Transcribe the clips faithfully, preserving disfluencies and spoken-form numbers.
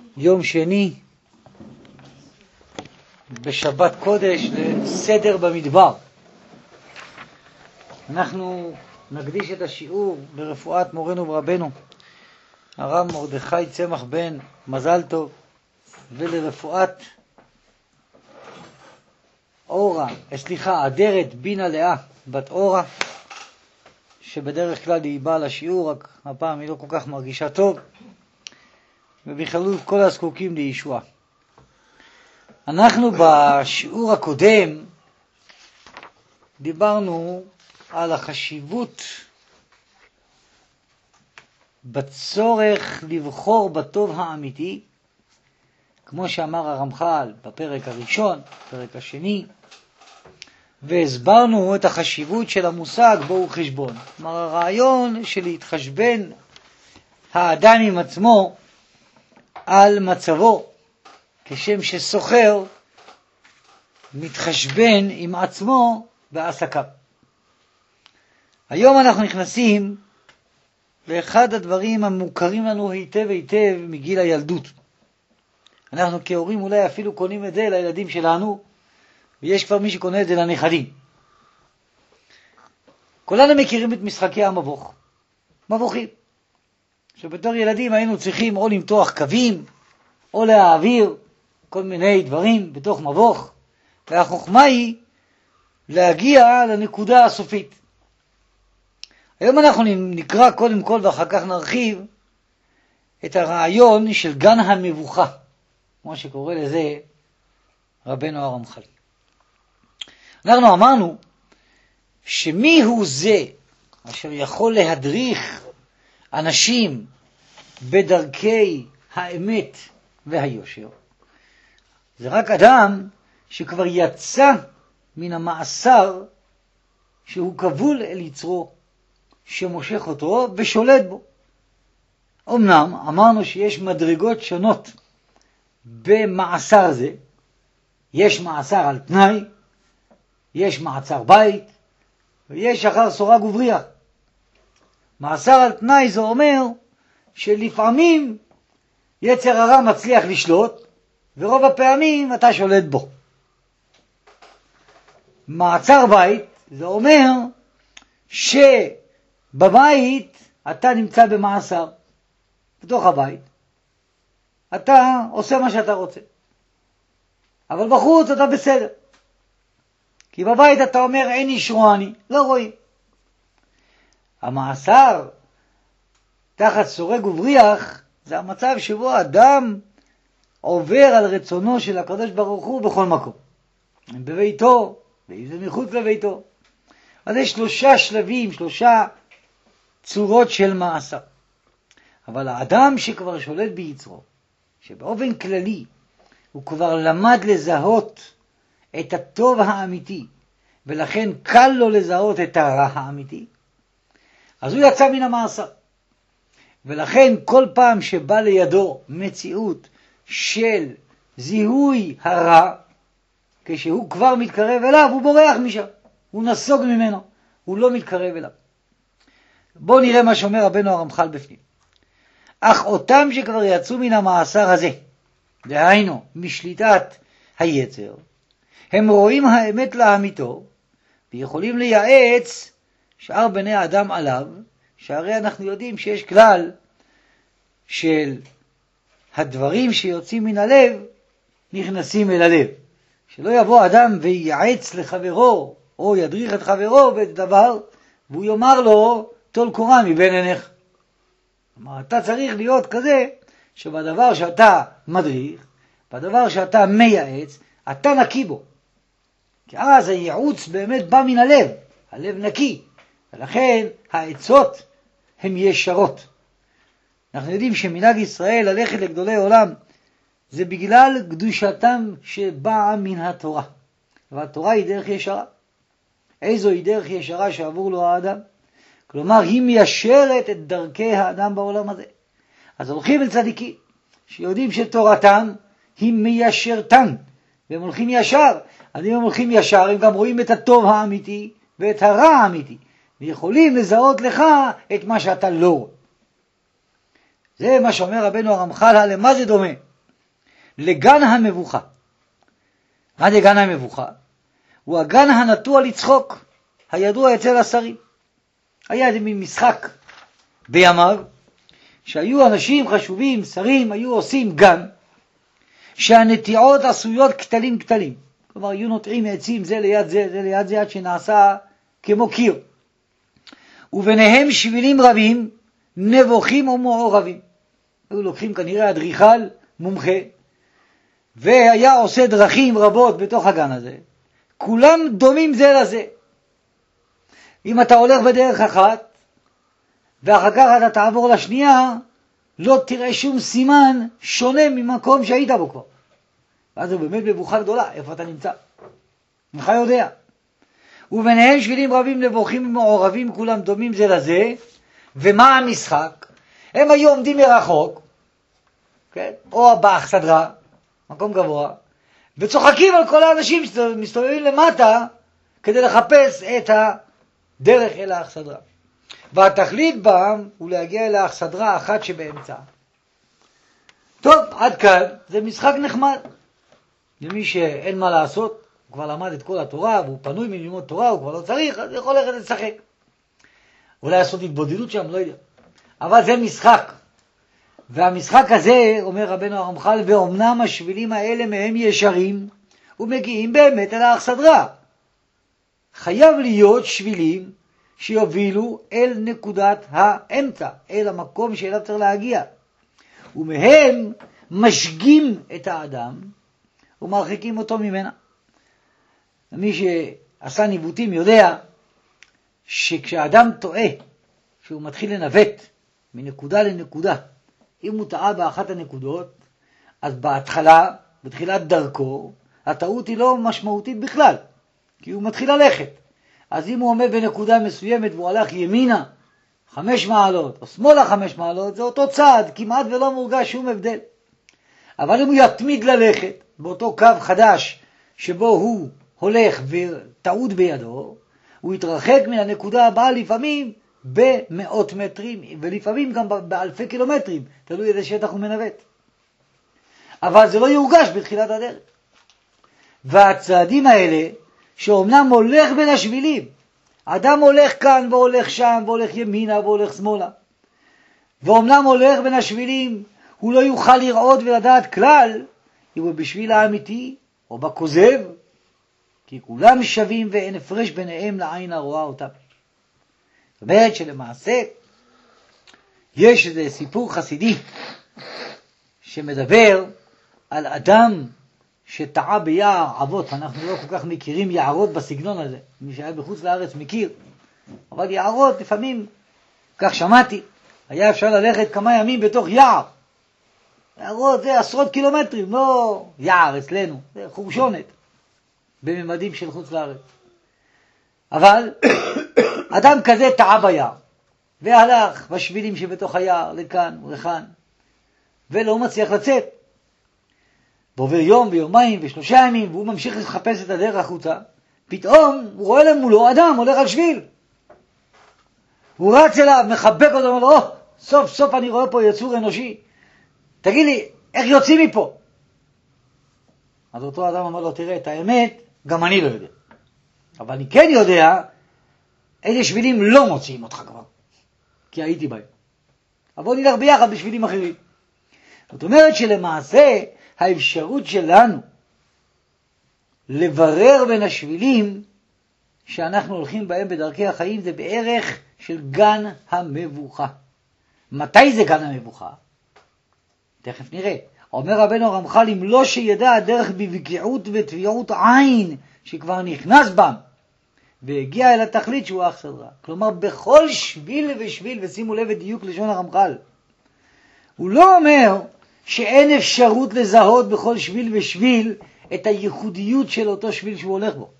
יום שני בשבת קודש לסדר במדבר. אנחנו נקדיש את השיעור לרפואת מורנו ורבנו הרב מרדכי צמח בן מזל טוב, ולרפואת אורה, סליחה, אדרת בינה לאה בת אורה, שבדרך כלל היא באה לשיעור, רק הפעם היא לא כל כך מרגישה טוב, ובכללות כל הזקוקים לישועה. אנחנו בשיעור הקודם דיברנו על החשיבות בצורך לבחור בטוב האמיתי, כמו שאמר הרמח"ל בפרק הראשון, בפרק השני, והסברנו את החשיבות של המושג בו חשבון. כלומר, הרעיון של להתחשבן האדם עם עצמו על מצבו, כשם שסוחר מתחשבן עם עצמו בעסקיו. היום אנחנו נכנסים לאחד הדברים המוכרים לנו היטב היטב מגיל הילדות. אנחנו כהורים אולי אפילו קונים את זה לילדים שלנו, ויש כבר מי שקונה את זה לנכדים. כולנו מכירים את משחקי המבוך, מבוכים, שבתור ילדים היינו צריכים או למתוח קווים, או להעביר כל מיני דברים בתוך מבוך, והחוכמה היא להגיע לנקודה הסופית. היום אנחנו נקרא קודם כל ואחר כך נרחיב את הרעיון של גן המבוכה, כמו שקורא לזה רבנו הרמח"ל. אנחנו אמרנו שמי הוא זה אשר יכול להדריך אנשים בדרכי האמת והיושר? זה רק אדם שכבר יצא מן המאסר שהוא כבול אל יצרו, שמושך אותו ושולט בו. אמנם אמרנו שיש מדרגות שונות במאסר זה. יש מאסר על תנאי, יש מעצר בית, ויש אחר סורג ובריח. מאסר על תנאי זה אומר שלפעמים יצר הרע מצליח לשלוט, ורוב הפעמים אתה שולט בו. מעצר בית זה אומר שבבית אתה נמצא במאסר, בתוך הבית אתה עושה מה שאתה רוצה, אבל בחוץ אתה בסדר, כי בבית אתה אומר אין ישרועני, לא רואים. המאסר תחת סורג ובריח זה המצב שבו אדם עובר על רצונו של הקדוש ברוך הוא בכל מקום, בביתו ואם זה מחוץ לביתו. אז יש שלושה שלבים, שלושה צורות של מאסר. אבל האדם שכבר שולט ביצרו, שבאופן כללי הוא כבר למד לזהות את הטוב האמיתי, ולכן קל לו לזהות את הרע האמיתי, אז הוא יצא מן המאסר. ולכן כל פעם שבא לידו מציאות של זיהוי הרע, כשהוא כבר מתקרב אליו, הוא בורח משם, הוא נסוג ממנו, הוא לא מתקרב אליו. בואו נראה מה שאומר רבנו הרמח"ל בפנים. אך אותם שכבר יצאו מן המאסר הזה, דהיינו משליטת היצר, הם רואים האמת לאמיתו, ויכולים לייעץ שאר בני האדם עליו, שהרי אנחנו יודעים שיש כלל של הדברים שיוצאים מן הלב נכנסים אל הלב. שלא יבוא אדם וייעץ לחברו או ידריך את חברו בדבר והוא יאמר לו טול קורה מבין עיניך. כלומר, אתה צריך להיות כזה שבדבר שאתה מדריך, בדבר שאתה מייעץ, אתה נקי בו, כי אז הייעוץ באמת בא מן הלב, הלב נקי, ולכן העצות הן ישרות. אנחנו יודעים שמנהג ישראל ללכת לגדולי עולם זה בגלל קדושתם שבאה מן התורה, והתורה היא דרך ישרה. איזו היא דרך ישרה שעבור לו האדם? כלומר היא מיישרת את דרכי האדם בעולם הזה. אז הולכים אל צדיקים שיודעים שתורתם היא מיישרתן, והם הולכים ישר. אז אם הם הולכים ישר הם גם רואים את הטוב האמיתי ואת הרע האמיתי, ויכולים לזהות לך את מה שאתה לא רואה. זה מה שאומר רבנו הרמח"ל, למה זה דומה? לגן המבוכה. מה זה גן המבוכה? הוא הגן הנטוע לצחוק, הידוע אצל השרים. היה איזה מין משחק בימיו, שהיו אנשים חשובים, שרים, היו עושים גן, שהנטיעות עשויות קטלים קטלים. כלומר, היו נוטעים עצים זה ליד זה, זה ליד זה, עד שנעשה כמו קיר. וביניהם שבילים רבים, נבוכים ומעורבים. היו לוקחים כנראה אדריכל, מומחה, והיה עושה דרכים רבות בתוך הגן הזה. כולם דומים זה לזה. אם אתה הולך בדרך אחת, ואחר כך אתה תעבור לשנייה, לא תראה שום סימן שונה ממקום שהיית בו כבר. ואז זה באמת מבוכה גדולה, איפה אתה נמצא? אינך יודע. וביניהם שבילים רבים נבוכים ומעורבים, כולם דומים זה לזה. ומה המשחק? הם היו עומדים מרחוק, כן? או באכסדרה, מקום גבוה, וצוחקים על כל האנשים שמסתובבים למטה, כדי לחפש את הדרך אל האכסדרה. והתכלית בם הוא להגיע אל האכסדרה האחת שבאמצע. טוב, עד כאן זה משחק נחמד. למי שאין מה לעשות, הוא כבר למד את כל התורה, והוא פנוי מללמוד תורה, הוא כבר לא צריך, אז יכול ללכת לשחק. אולי לעשות התבודדות שם, לא יודע. אבל זה משחק. והמשחק הזה, אומר רבנו הרמח"ל, ואומנם השבילים האלה מהם ישרים, ומגיעים באמת אל האכסדרה. חייב להיות שבילים שיובילו אל נקודת האמצע, אל המקום שאליו צריך להגיע. ומהם משגים את האדם ומרחיקים אותו ממנה. מי שעשה ניווטים יודע שכשאדם טועה, שהוא מתחיל לנווט מנקודה לנקודה, אם הוא טעה באחת הנקודות, אז בהתחלה, בתחילת דרכו, הטעות היא לא משמעותית בכלל, כי הוא מתחיל ללכת. אז אם הוא עומד בנקודה מסוימת והוא הלך ימינה חמש מעלות, או שמאלה חמש מעלות, זה אותו צעד, כמעט ולא מורגש שום הבדל. אבל אם הוא יתמיד ללכת באותו קו חדש שבו הוא הולך וטעות בידו, הוא יתרחק מן הנקודה הבאה לפעמים במאות מטרים, ולפעמים גם באלפי קילומטרים, תלוי איזה שטח הוא מנווט. אבל זה לא יורגש בתחילת הדרך. והצעדים האלה, שאומנם הולך בין השבילים, אדם הולך כאן והולך שם, והולך ימינה והולך שמאלה, ואומנם הולך בין השבילים, הוא לא יוכל לראות ולדעת כלל, אם הוא בשביל האמיתי או בכוזב, כי כולם שווים ואין הפרש ביניהם לעין הרואה אותם. זאת אומרת שלמעשה יש איזה סיפור חסידי שמדבר על אדם שטעה ביער אבות. אנחנו לא כל כך מכירים יערות בסגנון הזה, מי שהיה בחוץ לארץ מכיר, אבל יערות לפעמים, כך שמעתי, היה אפשר ללכת כמה ימים בתוך יער. יערות זה עשרות קילומטרים, לא יער אצלנו, זה חורשונת בממדים של חוץ לארץ. אבל אדם כזה טעה ביער, והלך בשבילים שבתוך היער, לכאן ולכאן, ולא מצליח לצאת. ועובר יום ויומיים ושלושה ימים, והוא ממשיך לחפש את הדרך החוצה. פתאום הוא רואה למולו אדם הולך על שביל. הוא רץ אליו, מחבק אותו, אומר לו, oh, סוף סוף אני רואה פה יצור אנושי. תגיד לי, איך יוצאים מפה? אז אותו אדם אומר לו, תראה, את האמת, גם אני לא יודע. אבל אני כן יודע, איזה שבילים לא מוציאים אותך כבר. כי הייתי בהם. אבל בוא נלך ביחד בשבילים אחרים. זאת אומרת שלמעשה, האפשרות שלנו לברר בין השבילים שאנחנו הולכים בהם בדרכי החיים זה בערך של גן המבוכה. מתי זה גן המבוכה? תכף נראה. אומר רבנו הרמח"ל, אם לא שידע הדרך בבקיעות ותביעות עין שכבר נכנס בם והגיע אל התכלית שהוא האכסדרה. כלומר בכל שביל ושביל, ושימו לב את דיוק לשון הרמח"ל, הוא לא אומר שאין אפשרות לזהות בכל שביל ושביל את הייחודיות של אותו שביל שהוא הולך בו.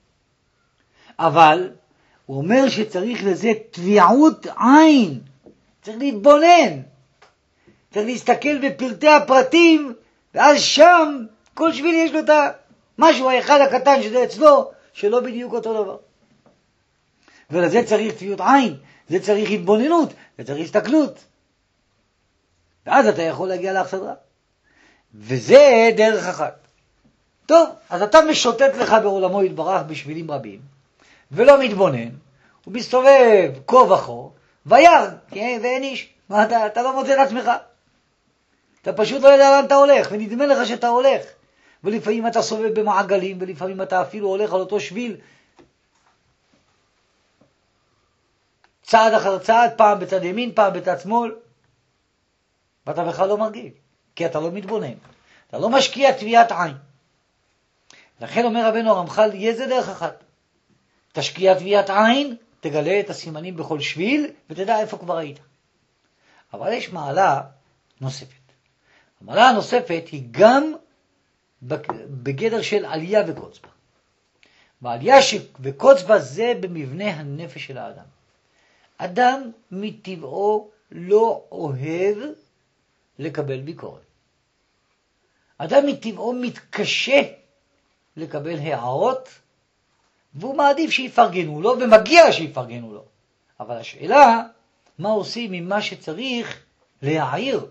אבל הוא אומר שצריך לזה תביעות עין, צריך להתבונן, צריך להסתכל בפרטי הפרטים, ואז שם כל שביל יש לו את המשהו האחד הקטן שזה אצלו, שלא בדיוק אותו דבר. ולזה צריך תביעות עין, זה צריך התבוננות, זה צריך הסתכלות. ואז אתה יכול להגיע לאכסדרה. וזה דרך אחת. טוב, אז אתה משוטט לך בעולמו יתברך בשבילים רבים, ולא מתבונן, הוא מסתובב כה וכה, וירא, כן, ואין איש. מה אתה, אתה לא מוצא את עצמך. אתה פשוט לא יודע לאן אתה הולך, ונדמה לך שאתה הולך. ולפעמים אתה סובב במעגלים, ולפעמים אתה אפילו הולך על אותו שביל, צעד אחר צעד, פעם בצד ימין, פעם בצד שמאל, ואתה בכלל לא מרגיש, כי אתה לא מתבונן. אתה לא משקיע טביעת עין. לכן אומר רבנו הרמח"ל, יהיה זה דרך אחת. תשקיע טביעת עין, תגלה את הסימנים בכל שביל, ותדע איפה כבר היית. אבל יש מעלה נוספת. המעלה הנוספת היא גם בגדר של עלייה וקוץ בה. והעלייה וקוץ בה זה במבנה הנפש של האדם. אדם מטבעו לא אוהב לקבל ביקורת. אדם מטבעו מתקשה לקבל הערות, והוא מעדיף שיפרגנו לו, ומגיע שיפרגנו לו. אבל השאלה, מה עושים ממה שצריך להעיר?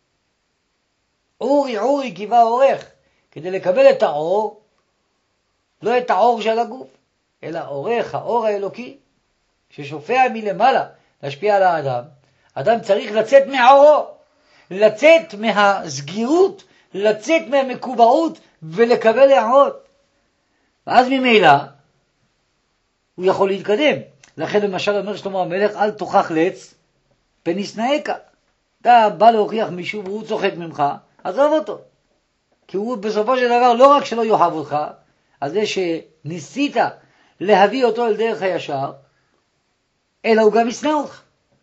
אורי אורי קיווה אורך, כדי לקבל את האור, לא את האור של הגוף, אלא אורך, האור האלוקי, ששופע מלמעלה, להשפיע על האדם. אדם צריך לצאת מהאורו, לצאת מהסגירות, לצאת מהמקובעות, ולקבל הערות. ואז ממילא, הוא יכול להתקדם. לכן למשל אומר שלמה המלך, אל תוכח לץ, פן ישנאך. אתה בא להוכיח מישהו והוא צוחק ממך, עזוב אותו. כי הוא בסופו של דבר לא רק שלא יאהב אותך, על זה שניסית להביא אותו אל דרך הישר, אלא הוא גם ישנא אותך.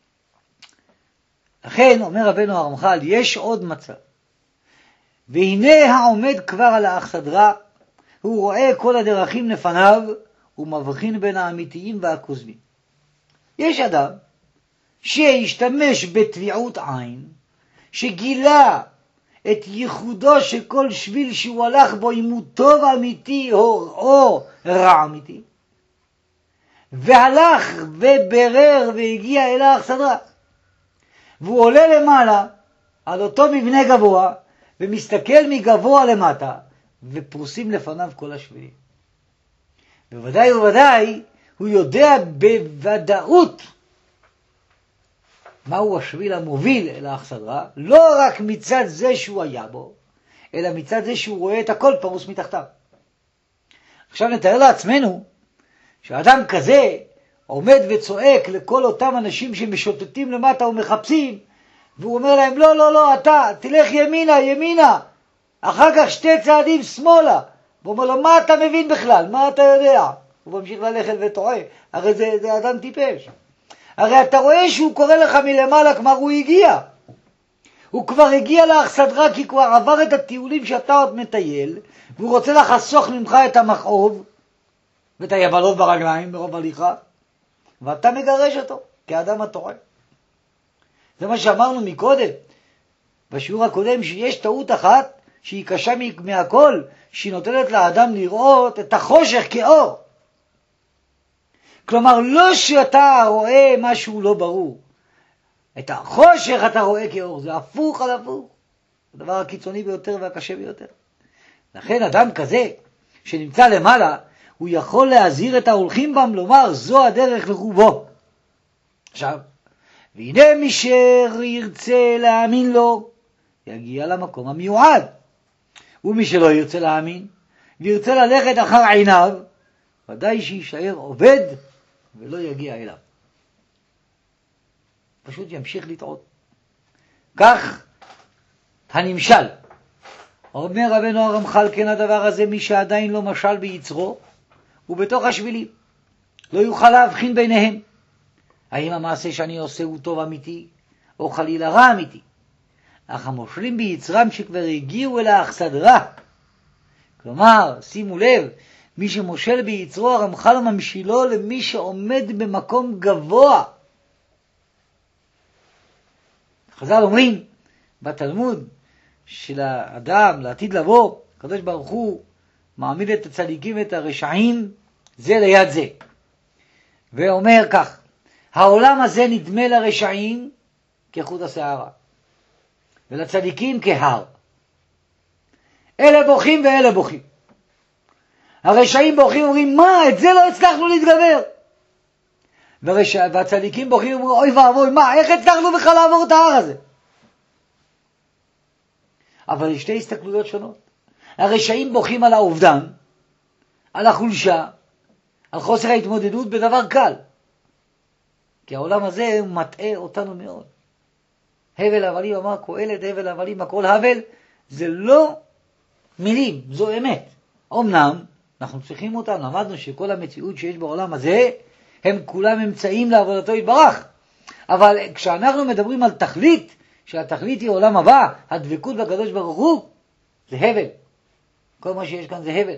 לכן אומר רבנו הרמח"ל, יש עוד מצב. והנה העומד כבר על האכסדרה, הוא רואה כל הדרכים לפניו, הוא מבחין בין האמיתיים והכוזבים. יש אדם שהשתמש בטביעות עין, שגילה את ייחודו של כל שביל שהוא הלך בו, אם הוא טוב אמיתי או, או רע אמיתי, והלך וברר והגיע אל האכסדרה, והוא עולה למעלה על אותו מבנה גבוה, ומסתכל מגבוה למטה, ופרוסים לפניו כל השבילים. בוודאי ובוודאי הוא יודע בוודאות מהו השביל המוביל אל האכסדרה, לא רק מצד זה שהוא היה בו, אלא מצד זה שהוא רואה את הכל פרוס מתחתיו. עכשיו נתאר לעצמנו שאדם כזה עומד וצועק לכל אותם אנשים שמשוטטים למטה ומחפשים, והוא אומר להם, לא, לא, לא, אתה, תלך ימינה, ימינה, אחר כך שתי צעדים שמאלה. והוא אומר לו, מה אתה מבין בכלל? מה אתה יודע? הוא ממשיך ללכת וטועה. הרי זה, זה אדם טיפש. הרי אתה רואה שהוא קורא לך מלמעלה, כלומר הוא הגיע. הוא כבר הגיע לאכסדרה, כי כבר עבר את הטיולים שאתה עוד מטייל, והוא רוצה לחסוך ממך את המכאוב, ואת היבלות ברגליים מרוב הליכה, ואתה מגרש אותו, כאדם הטועה. זה מה שאמרנו מקודם, בשיעור הקודם, שיש טעות אחת, שהיא קשה מהכל, שהיא נותנת לאדם לראות את החושך כאור. כלומר, לא שאתה רואה משהו לא ברור. את החושך אתה רואה כאור, זה הפוך על הפוך. זה הדבר הקיצוני ביותר והקשה ביותר. לכן אדם כזה, שנמצא למעלה, הוא יכול להזהיר את ההולכים בם, לומר, זו הדרך לחובו. עכשיו, והנה מי שירצה להאמין לו, יגיע למקום המיועד. ומי שלא ירצה להאמין, וירצה ללכת אחר עיניו, ודאי שישאר עובד ולא יגיע אליו. פשוט ימשיך לטעות. כך הנמשל. אומר רבנו הרמח"ל, כן הדבר הזה, מי שעדיין לא משל ביצרו, הוא בתוך השבילים. לא יוכל להבחין ביניהם. האם המעשה שאני עושה הוא טוב אמיתי, או חלילה רע אמיתי. אך המושלים ביצרם שכבר הגיעו אל האכסדרה. כלומר, שימו לב, מי שמושל ביצרו, הרמח"ל ממשילו למי שעומד במקום גבוה. חז"ל אומרים בתלמוד של האדם לעתיד לבוא, הקדוש ברוך הוא מעמיד את הצדיקים ואת הרשעים זה ליד זה. ואומר כך, העולם הזה נדמה לרשעים כחוט השערה, ולצדיקים כהר. אלה בוכים ואלה בוכים. הרשעים בוכים אומרים, מה, את זה לא הצלחנו להתגבר. והרשע, והצדיקים בוכים אומרים, אוי ואבוי, מה, איך הצלחנו בכלל לעבור את ההר הזה? אבל יש שתי הסתכלויות שונות. הרשעים בוכים על האובדן, על החולשה, על חוסר ההתמודדות בדבר קל. כי העולם הזה מטעה אותנו מאוד. הבל הבלים אמר קהלת, הבל הבלים הכל הבל, זה לא מילים, זו אמת. אמנם אנחנו צריכים אותם, למדנו שכל המציאות שיש בעולם הזה, הם כולם אמצעים לעבודתו יתברך. אבל כשאנחנו מדברים על תכלית, שהתכלית היא עולם הבא, הדבקות בקדוש ברוך הוא, זה הבל. כל מה שיש כאן זה הבל.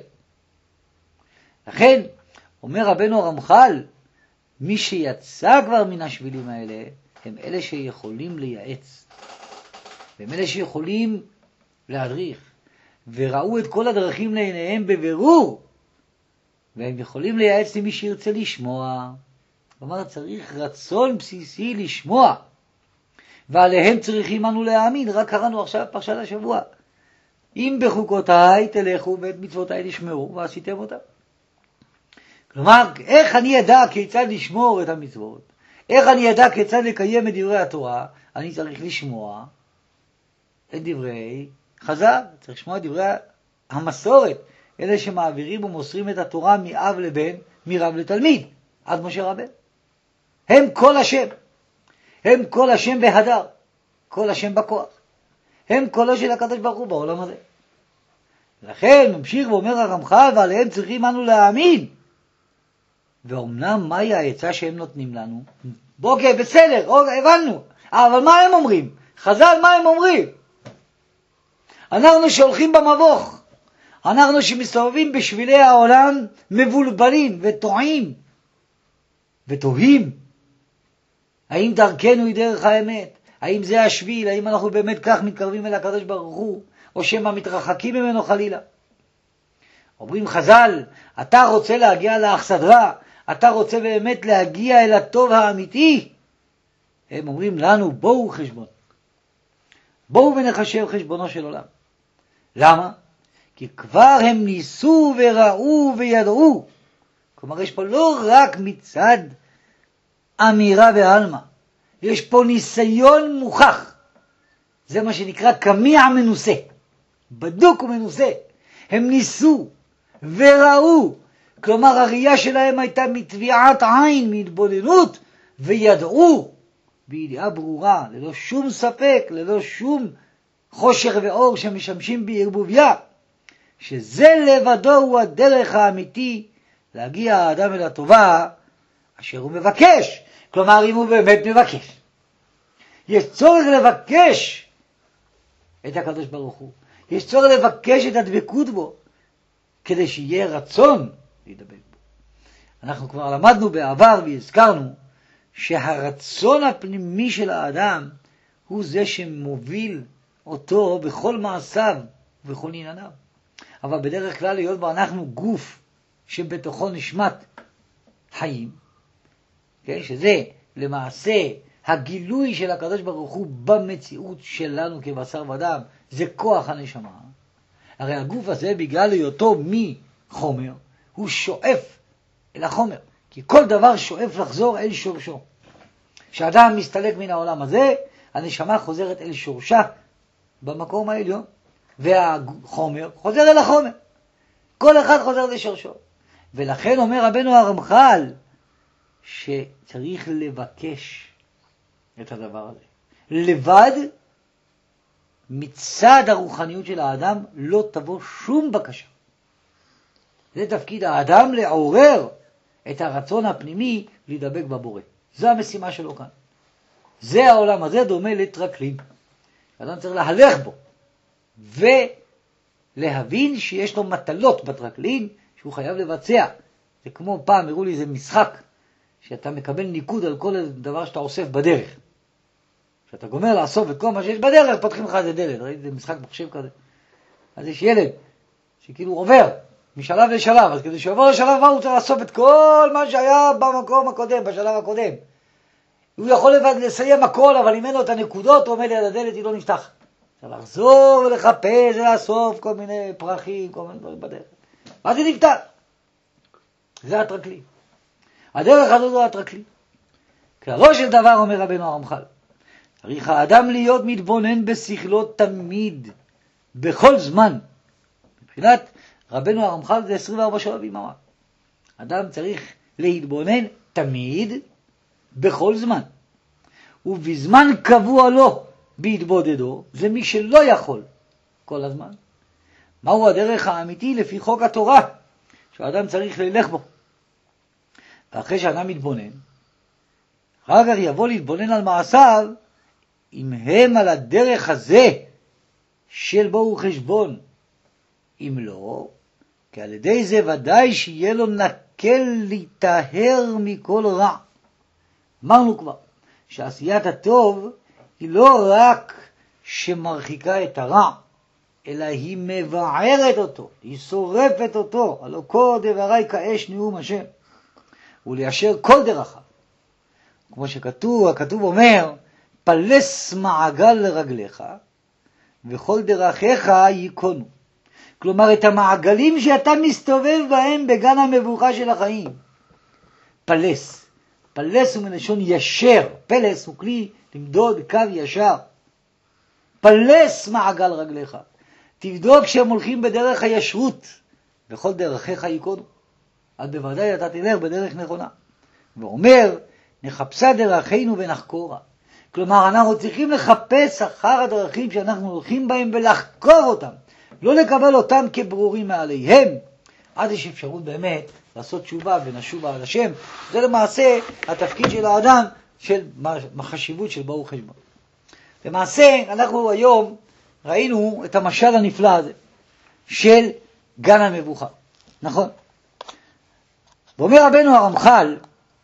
לכן, אומר רבנו הרמח"ל, מי שיצא כבר מן השבילים האלה, הם אלה שיכולים לייעץ. והם אלה שיכולים להדריך. וראו את כל הדרכים לעיניהם בבירור. והם יכולים לייעץ למי שירצה לשמוע. כלומר, צריך רצון בסיסי לשמוע. ועליהם צריכים אנו להאמין. רק קראנו עכשיו פרשת השבוע. אם בחוקותיי תלכו ואת מצוותיי תשמעו ועשיתם אותם. כלומר, איך אני ידע כיצד לשמור את המצוות? איך אני ידע כיצד לקיים את דברי התורה? אני צריך לשמוע את דברי חז"ל, צריך לשמוע את דברי המסורת, אלה שמעבירים ומוסרים את התורה מאב לבן, מרב לתלמיד, עד משה רבנו. הם כל השם, הם כל השם בהדר, כל השם בכוח, הם קולו של הקדוש ברוך הוא בעולם הזה. לכן ממשיך ואומר הרמח"ל, ועליהם צריכים אנו להאמין. ואומנם מהי העצה שהם נותנים לנו? אוקיי, בסדר, אוקיי, הבנו. אבל מה הם אומרים? חז"ל, מה הם אומרים? אנחנו שהולכים במבוך, אנחנו שמסתובבים בשבילי העולם מבולבלים וטועים ותוהים. האם דרכנו היא דרך האמת? האם זה השביל? האם אנחנו באמת כך מתקרבים אל הקדוש ברוך הוא? או שמה מתרחקים ממנו חלילה? אומרים חז"ל, אתה רוצה להגיע לאכסדרה, אתה רוצה באמת להגיע אל הטוב האמיתי? הם אומרים לנו, בואו חשבון. בואו ונחשב חשבונו של עולם. למה? כי כבר הם ניסו וראו וידעו. כלומר, יש פה לא רק מצד אמירה ועלמה. יש פה ניסיון מוכח. זה מה שנקרא קמיע מנוסה. בדוק ומנוסה. הם ניסו וראו. כלומר, הראייה שלהם הייתה מטביעת עין, מהתבוננות, וידעו בידיעה ברורה, ללא שום ספק, ללא שום חושך ואור שמשמשים בערבוביה, שזה לבדו הוא הדרך האמיתי להגיע האדם אל הטובה אשר הוא מבקש. כלומר, אם הוא באמת מבקש. יש צורך לבקש את הקדוש ברוך הוא. יש צורך לבקש את הדבקות בו, כדי שיהיה רצון להידבק בו. אנחנו כבר למדנו בעבר והזכרנו שהרצון הפנימי של האדם הוא זה שמוביל אותו בכל מעשיו ובכל ענייניו. אבל בדרך כלל להיות בו אנחנו גוף שבתוכו נשמת חיים, כן? שזה למעשה הגילוי של הקדוש ברוך הוא במציאות שלנו כבשר ודם, זה כוח הנשמה. הרי הגוף הזה בגלל היותו מחומר, הוא שואף אל החומר. כי כל דבר שואף לחזור אל שורשו. כשאדם מסתלק מן העולם הזה, הנשמה חוזרת אל שורשה במקום העליון. והחומר חוזר אל החומר. כל אחד חוזר לשורשו. ולכן אומר רבנו הרמח"ל, שצריך לבקש את הדבר הזה. לבד, מצד הרוחניות של האדם, לא תבוא שום בקשה. זה תפקיד האדם לעורר את הרצון הפנימי להידבק בבורא. זו המשימה שלו כאן. זה העולם הזה דומה לטרקלין. האדם צריך להלך בו. ולהבין שיש לו מטלות בטרקלין שהוא חייב לבצע. זה כמו פעם, הראו לי איזה משחק, שאתה מקבל ניקוד על כל דבר שאתה אוסף בדרך. כשאתה גומר לאסוף את כל מה שיש בדרך, פותחים לך איזה דלת. ראיתי, זה משחק מחשב כזה. אז יש ילד שכאילו עובר משלב לשלב, אז כדי שעבור לשלב הבא הוא צריך לאסוף את כל מה שהיה במקום הקודם, בשלב הקודם. הוא יכול לבד לסיים הכל, אבל אם אין לו את הנקודות, הוא עומד ליד הדלת, היא לא נפתח. צריך לחזור ולחפש ולאסוף כל מיני פרחים, כל מיני דברים בדרך. מה זה נפטר? זה הטרקלין. הדרך הזאת זה הטרקלין. כללו של דבר, אומר רבנו הרמח"ל, צריך האדם להיות מתבונן בשכלו תמיד, בכל זמן. מבחינת רבנו הרמח"ל זה עשרים וארבע שעות ביממה. אדם צריך להתבונן תמיד, בכל זמן. ובזמן קבוע לו בהתבודדו, זה מי שלא יכול כל הזמן. מהו הדרך האמיתי לפי חוק התורה, שהאדם צריך ללך בו? ואחרי שאדם מתבונן, אחר כך יבוא להתבונן על מעשיו, אם הם על הדרך הזה של בואו חשבון. אם לא, כי על ידי זה ודאי שיהיה לו נקל להיטהר מכל רע. אמרנו כבר שעשיית הטוב היא לא רק שמרחיקה את הרע, אלא היא מבערת אותו, היא שורפת אותו. הלא כה דברי כאש נאום השם, וליישר כל דרכיו. כמו שכתוב, הכתוב אומר, פלס מעגל לרגליך, וכל דרכיך ייכונו. כלומר, את המעגלים שאתה מסתובב בהם בגן המבוכה של החיים. פלס. פלס הוא מלשון ישר. פלס הוא כלי למדוד קו ישר. פלס מעגל רגליך. תבדוק שהם הולכים בדרך הישרות. וכל דרכיך ייכונו. אז בוודאי אתה תלך בדרך נכונה. ואומר, נחפשה דרכינו ונחקורה. כלומר, אנחנו צריכים לחפש אחר הדרכים שאנחנו הולכים בהם ולחקור אותם. לא לקבל אותם כברורים מעליהם. אז יש אפשרות באמת לעשות תשובה ונשובה על השם. זה למעשה התפקיד של האדם, של החשיבות של ברוך חשבון. למעשה, אנחנו היום ראינו את המשל הנפלא הזה של גן המבוכה. נכון? ואומר רבנו הרמח"ל,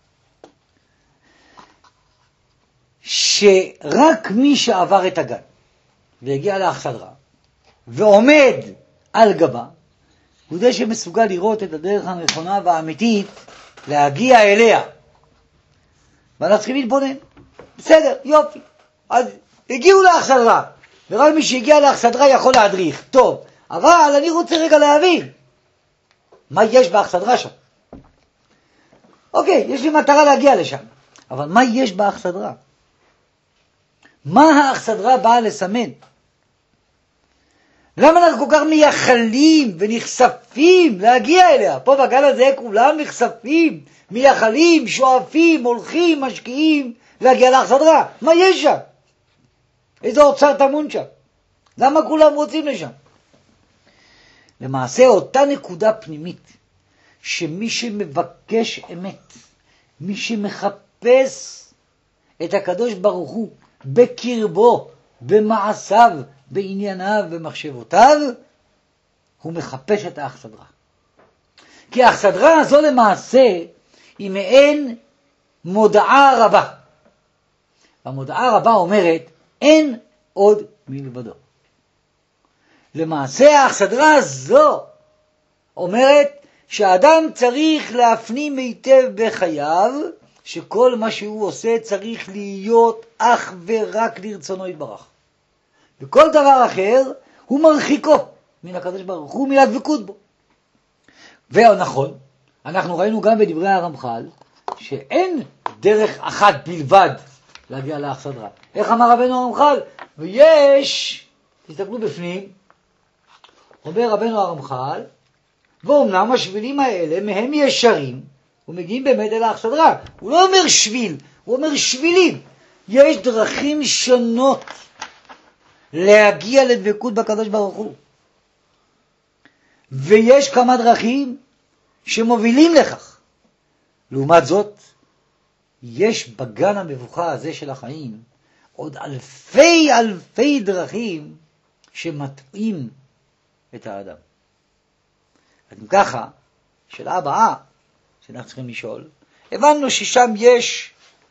שרק מי שעבר את הגן והגיע לאכסדרה ועומד על גבה, הוא זה שמסוגל לראות את הדרך הנכונה והאמיתית להגיע אליה. ואנחנו צריכים להתבונן. בסדר, יופי. אז הגיעו לאכסדרה, ורק מי שהגיע לאכסדרה יכול להדריך. טוב, אבל אני רוצה רגע להבין מה יש באכסדרה שם. אוקיי, יש לי מטרה להגיע לשם, אבל מה יש באכסדרה? מה האכסדרה באה לסמן? למה אנחנו כל כך מייחלים ונחשפים להגיע אליה? פה בגן הזה כולם נחשפים, מייחלים, שואפים, הולכים, משקיעים להגיע לאכסדרה. מה יש שם? איזה אוצר טמון שם? למה כולם רוצים לשם? למעשה אותה נקודה פנימית, שמי שמבקש אמת, מי שמחפש את הקדוש ברוך הוא בקרבו, במעשיו, בענייניו, במחשבותיו, הוא מחפש את האכסדרה. כי האכסדרה הזו למעשה היא מעין מודעה רבה. המודעה רבה אומרת, אין עוד מלבדו. למעשה האכסדרה הזו אומרת שהאדם צריך להפנים היטב בחייו, שכל מה שהוא עושה צריך להיות אך ורק לרצונו יתברך. וכל דבר אחר הוא מרחיקו מן הקדוש ברוך הוא, מן הדבקות בו. ונכון, אנחנו ראינו גם בדברי הרמח"ל, שאין דרך אחת בלבד להגיע לאכסדרה. איך אמר רבנו הרמח"ל? ויש, תסתכלו בפנים, אומר רבנו הרמח"ל, ואומנם השבילים האלה מהם ישרים, ומגיעים באמת אל האכסדרה. הוא לא אומר שביל, הוא אומר שבילים. יש דרכים שונות להגיע לדבקות בקדוש ברוך הוא. ויש כמה דרכים שמובילים לכך. לעומת זאת, יש בגן המבוכה הזה של החיים עוד אלפי אלפי דרכים שמטעים את האדם. אז אם ככה, שאלה הבאה שאנחנו צריכים לשאול, הבנו ששם יש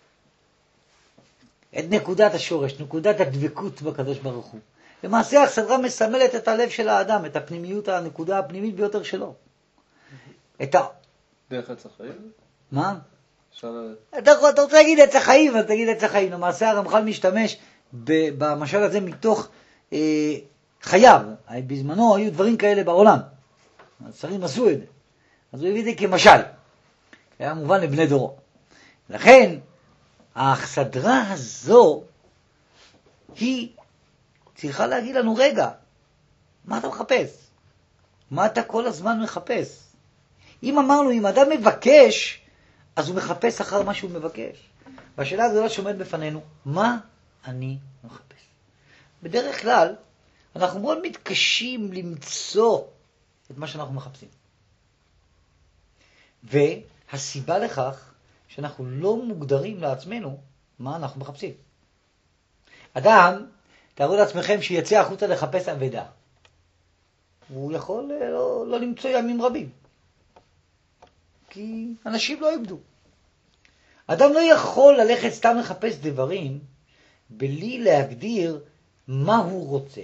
את נקודת השורש, נקודת הדבקות בקדוש ברוך הוא. למעשה האכסדרה מסמלת את הלב של האדם, את הפנימיות, הנקודה הפנימית ביותר שלו. את ה... דרך עץ החיים? מה? אפשר... אתה, אתה רוצה להגיד עץ החיים, אז תגיד עץ החיים. למעשה הרמח"ל משתמש במשל הזה מתוך אה, חייב. בזמנו היו דברים כאלה בעולם. השרים עשו את זה. אז הוא הביא את זה כמשל. היה מובן לבני דורו. לכן, האכסדרה הזו, היא צריכה להגיד לנו, רגע, מה אתה מחפש? מה אתה כל הזמן מחפש? אם אמרנו, אם אדם מבקש, אז הוא מחפש אחר מה שהוא מבקש. והשאלה הגדולה שעומד בפנינו, מה אני מחפש? בדרך כלל, אנחנו מאוד מתקשים למצוא את מה שאנחנו מחפשים. והסיבה לכך, שאנחנו לא מוגדרים לעצמנו מה אנחנו מחפשים. אדם, תארו לעצמכם שיצא החוצה לחפש עבדה. הוא יכול לא, לא למצוא ימים רבים. כי אנשים לא יבדו. אדם לא יכול ללכת סתם לחפש דברים, בלי להגדיר מה הוא רוצה,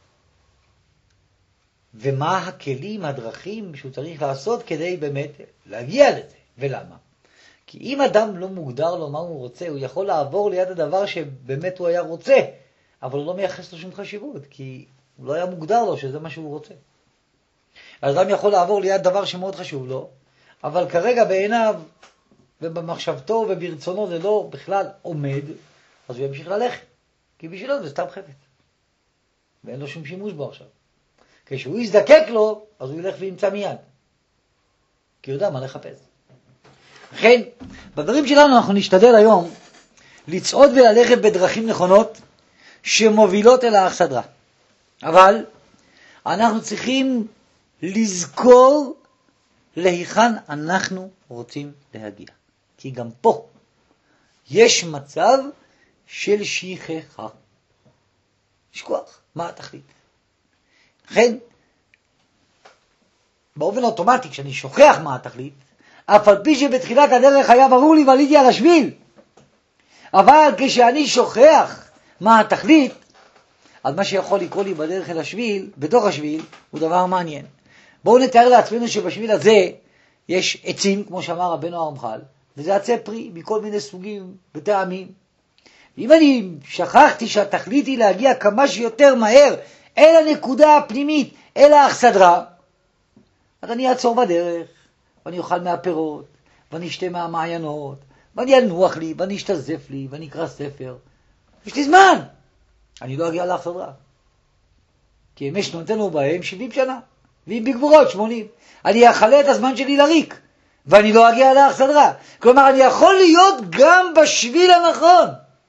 ומה הכלים, הדרכים שהוא צריך לעשות כדי באמת להגיע לזה. ולמה? כי אם אדם לא מוגדר לו מה הוא רוצה, הוא יכול לעבור ליד הדבר שבאמת הוא היה רוצה, אבל הוא לא מייחס לו שום חשיבות, כי הוא לא היה מוגדר לו שזה מה שהוא רוצה. אז אדם יכול לעבור ליד דבר שמאוד חשוב לו, אבל כרגע בעיניו ובמחשבתו וברצונו זה לא בכלל עומד, אז הוא ימשיך ללכת, כי בשבילו זה סתם חפץ. ואין לו שום שימוש בו עכשיו. כשהוא יזדקק לו, אז הוא ילך וימצא מיד. כי הוא יודע מה לחפש. לכן, בדברים שלנו אנחנו נשתדל היום לצעוד וללכת בדרכים נכונות שמובילות אל האכסדרה. אבל אנחנו צריכים לזכור להיכן אנחנו רוצים להגיע. כי גם פה יש מצב של שכחה. לשכוח, מה התכלית? לכן, באופן אוטומטי, כשאני שוכח מה התכלית, אף על פי שבתחילת הדרך היה ברור לי ועליתי על השביל, אבל כשאני שוכח מה התכלית, אז מה שיכול לקרוא לי בדרך אל השביל, בתוך השביל, הוא דבר מעניין. בואו נתאר לעצמנו שבשביל הזה יש עצים, כמו שאמר רבנו הרמח"ל, וזה עצי פרי מכל מיני סוגים וטעמים. אם אני שכחתי שהתכלית היא להגיע כמה שיותר מהר אל הנקודה הפנימית, אל האכסדרה, אז אני אעצור בדרך, ואני אוכל מהפירות, ואני אשתה מהמעיינות, ואני ינוח לי, ואני אשתזף לי, ואני אקרא ספר. יש לי זמן. אני לא אגיע לאכסדרה. כי ימי שנותינו בהם שבעים שנה, ואם בגבורות שמונים. אני אכלה את הזמן שלי לריק, ואני לא אגיע לאכסדרה. כלומר, אני יכול להיות גם בשביל הנכון,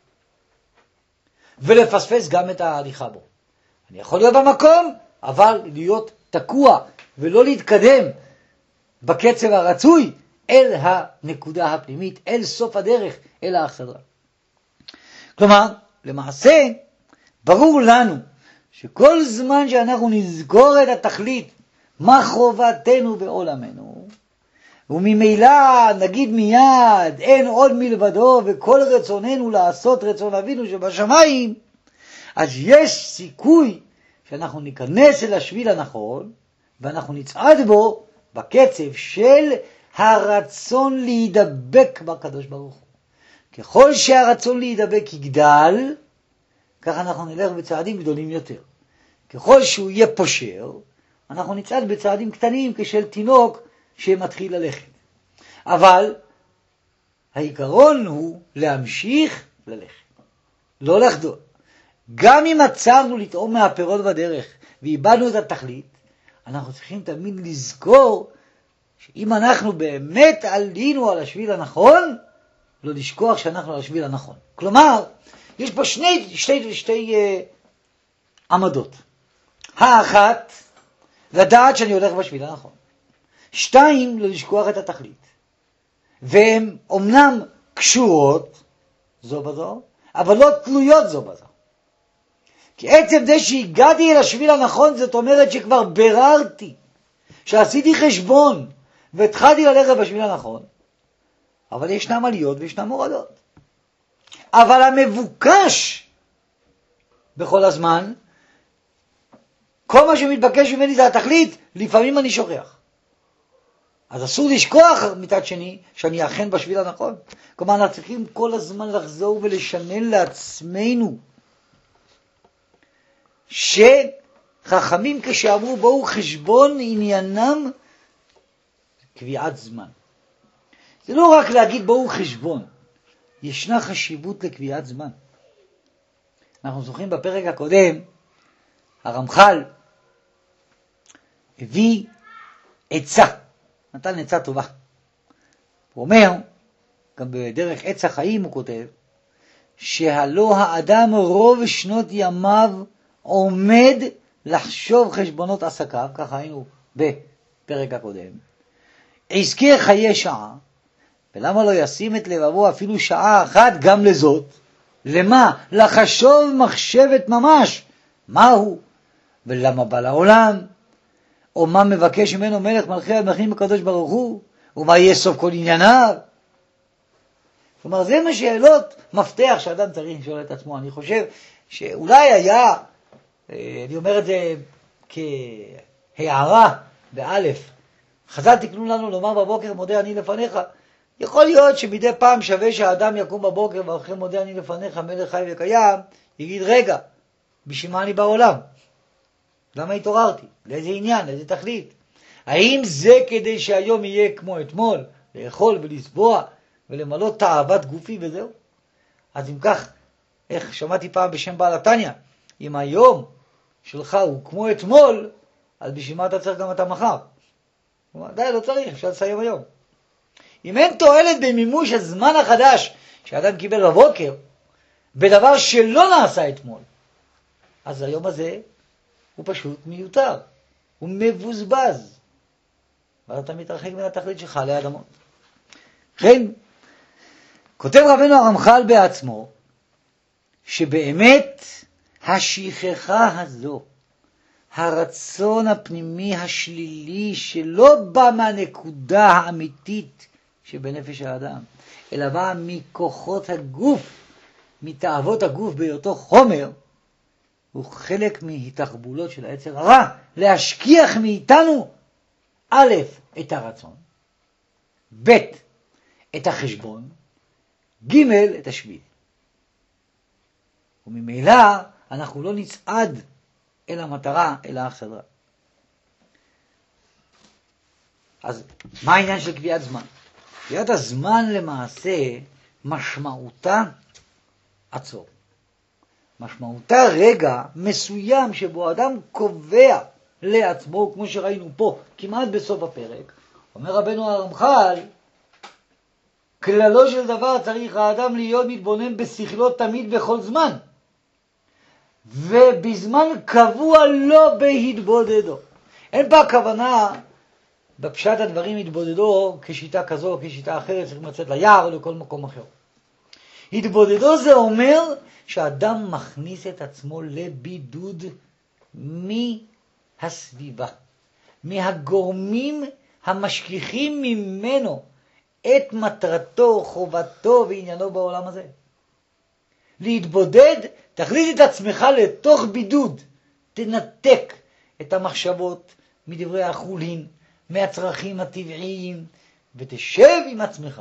ולפספס גם את ההליכה בו. אני יכול להיות במקום, אבל להיות תקוע, ולא להתקדם בקצב הרצוי אל הנקודה הפנימית, אל סוף הדרך, אל האכסדרה. כלומר, למעשה, ברור לנו שכל זמן שאנחנו נזכור את התכלית, מה חובתנו בעולמנו, וממילא נגיד מיד, אין עוד מלבדו, וכל רצוננו לעשות רצון אבינו שבשמיים, אז יש סיכוי שאנחנו ניכנס אל השביל הנכון, ואנחנו נצעד בו בקצב של הרצון להידבק בקדוש ברוך הוא. ככל שהרצון להידבק יגדל, כך אנחנו נלך בצעדים גדולים יותר. ככל שהוא יהיה פושר, אנחנו נצעד בצעדים קטנים כשל תינוק שמתחיל ללכת. אבל העיקרון הוא להמשיך ללכת, לא לחדול. גם אם עצרנו לטעום מהפירות בדרך ואיבדנו את התכלית, אנחנו צריכים תמיד לזכור שאם אנחנו באמת עלינו על השביל הנכון, לא לשכוח שאנחנו על השביל הנכון. כלומר, יש פה שני, שתי, שתי uh, עמדות. האחת, לדעת שאני הולך בשביל הנכון. שתיים, לא לשכוח את התכלית. והן אומנם קשורות זו בזו, אבל לא תלויות זו בזו. כי עצם זה שהגעתי אל השביל הנכון, זאת אומרת שכבר בררתי, שעשיתי חשבון, והתחלתי ללכת בשביל הנכון. אבל ישנם עליות וישנם מורדות. אבל המבוקש בכל הזמן, כל מה שמתבקש ממני זה התכלית, לפעמים אני שוכח. אז אסור לשכוח מצד שני שאני אכן בשביל הנכון. כלומר, אנחנו צריכים כל הזמן לחזור ולשנן לעצמנו שחכמים כשאמרו בואו חשבון עניינם קביעת זמן. זה לא רק להגיד בואו חשבון, ישנה חשיבות לקביעת זמן. אנחנו זוכרים בפרק הקודם, הרמח"ל הביא עצה, נתן עצה טובה. הוא אומר, גם בדרך עץ החיים הוא כותב, שהלא האדם רוב שנות ימיו עומד לחשוב חשבונות עסקיו, ככה היינו בפרק הקודם, עסקי חיי שעה, ולמה לא ישים את לבבו אפילו שעה אחת גם לזאת? למה? לחשוב מחשבת ממש. מהו? ולמה בא לעולם? או מה מבקש ממנו מלך מלכי המלכים הקדוש ברוך הוא? ומה יהיה סוף כל ענייניו? כלומר, זה מה שאלות מפתח שאדם צריך לשאול את עצמו. אני חושב שאולי היה, אני אומר את זה כהערה באלף, חז"ל תקנו לנו לומר בבוקר מודה אני לפניך. יכול להיות שמדי פעם שווה שהאדם יקום בבוקר ואחרי מודה אני לפניך מלך חי וקיים, יגיד רגע, בשביל מה אני בעולם? למה התעוררתי? לאיזה עניין? לאיזה תכלית? האם זה כדי שהיום יהיה כמו אתמול, לאכול ולסבוע ולמלות תאוות גופי וזהו? אז אם כך, איך שמעתי פעם בשם בעל התניא, אם היום שלך הוא כמו אתמול, אז בשביל מה אתה צריך גם אתה מחר? כלומר, די, לא צריך, אפשר לסיים היום. אם אין תועלת במימוש הזמן החדש שאדם קיבל בבוקר, בדבר שלא נעשה אתמול, אז היום הזה הוא פשוט מיותר, הוא מבוזבז, ואז אתה מתרחק מן התכלית שלך עלי אדמות. כן, כותב רבנו הרמח"ל בעצמו, שבאמת השכחה הזו, הרצון הפנימי השלילי שלא בא מהנקודה האמיתית שבנפש האדם, אלא בא מכוחות הגוף, מתאוות הגוף בהיותו חומר, הוא חלק מהתחבולות של היצר הרע, להשכיח מאיתנו א', את הרצון, ב', את החשבון, ג', את השביל. וממילא אנחנו לא נצעד אל המטרה, אל האכסדרה. אז מה העניין של קביעת זמן? קביעת הזמן למעשה משמעותה עצור. משמעותה רגע מסוים שבו אדם קובע לעצמו, כמו שראינו פה, כמעט בסוף הפרק, אומר רבנו הרמח"ל, כללו של דבר צריך האדם להיות מתבונן בשכלו תמיד בכל זמן, ובזמן קבוע לא בהתבודדו. אין בה כוונה בפשט הדברים התבודדו כשיטה כזו או כשיטה אחרת, צריך לצאת ליער או לכל מקום אחר. התבודדו זה אומר שאדם מכניס את עצמו לבידוד מהסביבה, מהגורמים המשכיחים ממנו את מטרתו, חובתו ועניינו בעולם הזה. להתבודד, תכניס את עצמך לתוך בידוד, תנתק את המחשבות מדברי החולין, מהצרכים הטבעיים, ותשב עם עצמך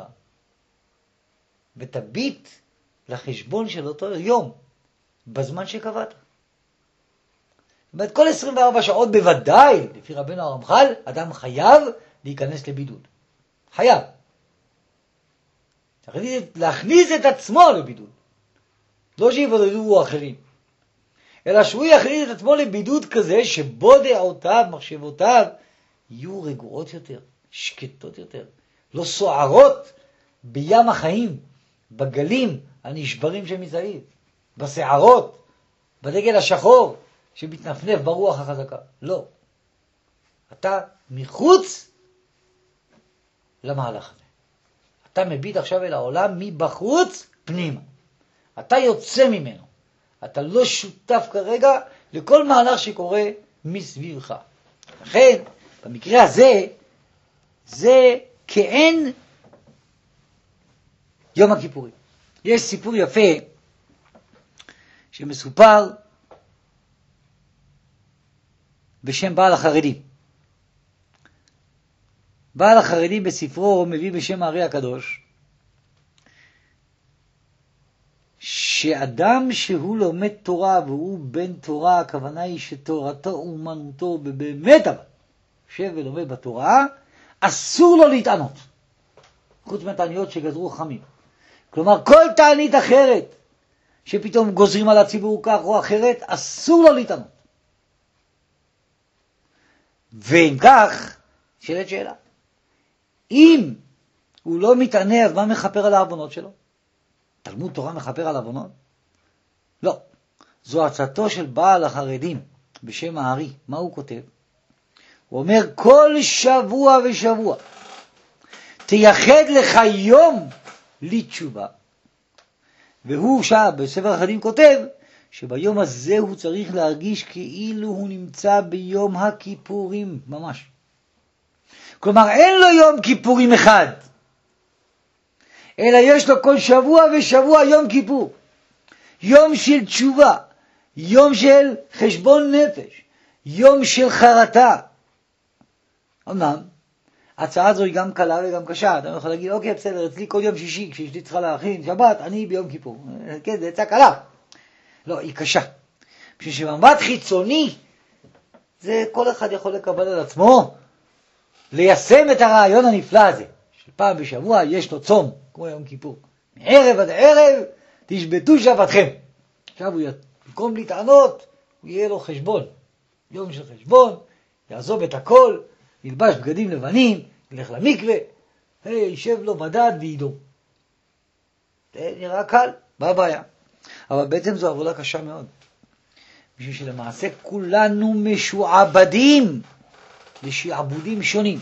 ותביט לחשבון של אותו יום בזמן שקבעת. זאת אומרת, כל עשרים וארבע שעות בוודאי, לפי רבנו הרמח"ל, אדם חייב להיכנס לבידוד. חייב. צריך להכניס את עצמו לבידוד. לא שיבודדו אחרים, אלא שהוא יכניס את עצמו לבידוד כזה שבו דעותיו, מחשבותיו, יהיו רגועות יותר, שקטות יותר, לא סוערות בים החיים, בגלים הנשברים שמסביב, בסערות, בדגל השחור שמתנפנף ברוח החזקה. לא. אתה מחוץ למהלך הזה. אתה מביט עכשיו אל העולם מבחוץ פנימה. אתה יוצא ממנו. אתה לא שותף כרגע לכל מהלך שקורה מסביבך. לכן, במקרה הזה, זה כאין יום הכיפורים. יש סיפור יפה שמסופר בשם בעל החרדים. בעל החרדים בספרו מביא בשם הארי הקדוש, ש... שאדם שהוא לומד תורה והוא בן תורה, הכוונה היא שתורתו אומנותו באמת אבל, יושב ולומד בתורה, אסור לו להתענות. חוץ מהתעניות שגזרו חכמים. כלומר, כל תענית אחרת, שפתאום גוזרים על הציבור כך או אחרת, אסור לו להתענות. ואם כך, שאלת שאלה. אם הוא לא מתענה, אז מה מחפר על העוונות שלו? תלמוד תורה מחפר על עוונות? לא. זו הצעתו של בעל החרדים בשם הארי. מה הוא כותב? הוא אומר, כל שבוע ושבוע תייחד לך יום לתשובה. והוא שם בספר החרדים כותב שביום הזה הוא צריך להרגיש כאילו הוא נמצא ביום הכיפורים ממש. כלומר, אין לו יום כיפורים אחד, אלא יש לו כל שבוע ושבוע יום כיפור. יום של תשובה, יום של חשבון נפש, יום של חרטה. אמנם, ההצעה הזו היא גם קלה וגם קשה. אתה יכול להגיד, אוקיי, בסדר, אצלי כל יום שישי, כשאשתי צריכה להכין שבת, אני ביום כיפור. כן, זה עצה קלה. לא, היא קשה. בשביל שבמבט חיצוני, זה כל אחד יכול לקבל על עצמו, ליישם את הרעיון הנפלא הזה, שפעם בשבוע יש לו צום, כמו יום כיפור. מערב עד ערב, תשבתו שבתכם. עכשיו הוא במקום להתענות, הוא יהיה לו חשבון. יום של חשבון, יעזוב את הכל, ילבש בגדים לבנים, ילך למקווה, יישב לו בדד וידו. זה נראה קל, מה הבעיה? אבל בעצם זו עבודה קשה מאוד. בשביל שלמעשה כולנו משועבדים לשעבודים שונים.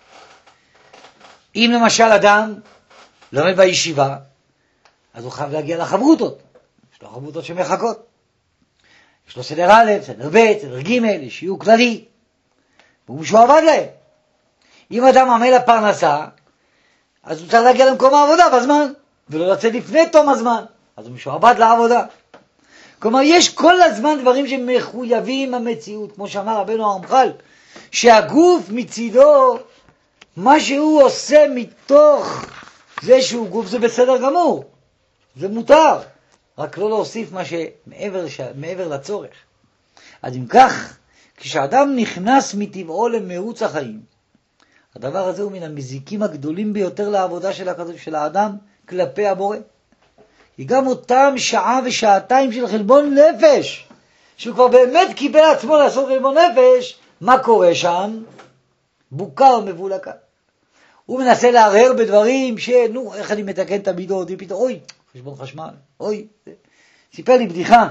אם למשל אדם לומד בישיבה, אז הוא חייב להגיע לחברותות. יש לו חברותות שמחכות. יש לו סדר א', סדר ב', סדר ג', שיעור כללי. והוא משועבד להם. אם אדם עמל לפרנסה, אז הוא צריך להגיע למקום העבודה בזמן, ולא לצאת לפני תום הזמן. אז הוא משועבד לעבודה. כלומר, יש כל הזמן דברים שמחויבים המציאות, כמו שאמר רבנו הרמח"ל, שהגוף מצידו, מה שהוא עושה מתוך זה שהוא גוף, זה בסדר גמור. זה מותר. רק לא להוסיף מה שמעבר מעבר לצורך. אז אם כך, כשאדם נכנס מטבעו למרוץ החיים, הדבר הזה הוא מן המזיקים הגדולים ביותר לעבודה של, של האדם כלפי הבורא. כי גם אותם שעה ושעתיים של חלבון נפש, שהוא כבר באמת קיבל עצמו לעשות חלבון נפש, מה קורה שם? בוקה ומבולקה. הוא מנסה לערער בדברים שנו, איך אני מתקן את המידות, ופתאום, אוי, חשבון חשמל, אוי, סיפר לי בדיחה.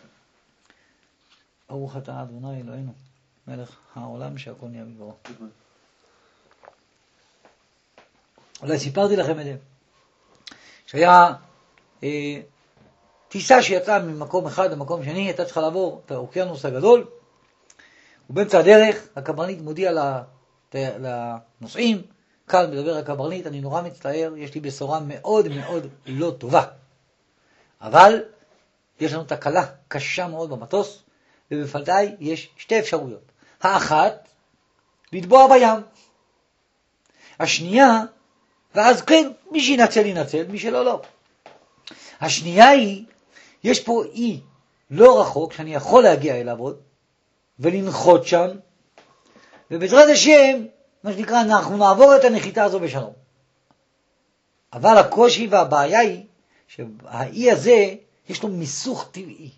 ברוך אתה אדוני אלוהינו, מלך העולם שהכל נהיה בדברו. אולי סיפרתי לכם את זה, שהיה אה, טיסה שיצאה ממקום אחד למקום שני, הייתה צריכה לעבור את האוקיינוס הגדול, ובאמצע הדרך הקברניט מודיע לנוסעים, קל מדבר הקברניט, אני נורא מצטער, יש לי בשורה מאוד מאוד לא טובה. אבל יש לנו תקלה קשה מאוד במטוס, ובפלטאי יש שתי אפשרויות. האחת, לטבוע בים. השנייה, ואז כן, מי שינצל ינצל, מי שלא לא. השנייה היא, יש פה אי לא רחוק, שאני יכול להגיע אליו עוד, ולנחות שם, ובעזרת השם, מה שנקרא, אנחנו נעבור את הנחיתה הזו בשלום. אבל הקושי והבעיה היא, שהאי הזה, יש לו מיסוך טבעי.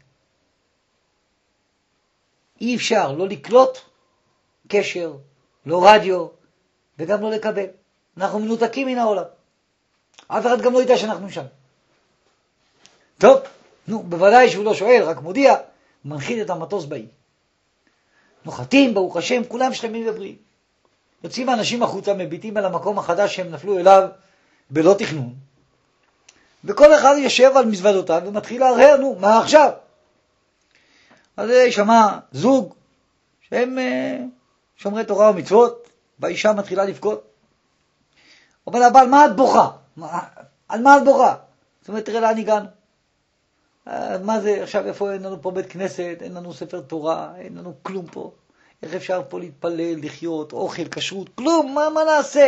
אי אפשר לא לקלוט קשר, לא רדיו, וגם לא לקבל. אנחנו מנותקים מן העולם. אף אחד גם לא ידע שאנחנו שם. טוב, נו, בוודאי שהוא לא שואל, רק מודיע, מנחית את המטוס באי. נוחתים, ברוך השם, כולם שלמים ובריאים. יוצאים האנשים החוצה, מביטים על המקום החדש שהם נפלו אליו בלא תכנון. וכל אחד יושב על מזוודותיו ומתחיל להרהר, נו, מה עכשיו? אז שמע זוג שהם שומרי תורה ומצוות, והאישה מתחילה לבכות. אומר לה, אבל מה את בוכה? מה, על מה את בוכה? זאת אומרת, תראה לאן הגענו. מה זה, עכשיו איפה אין לנו פה בית כנסת, אין לנו ספר תורה, אין לנו כלום פה. איך אפשר פה להתפלל, לחיות, אוכל, כשרות, כלום, מה, מה נעשה?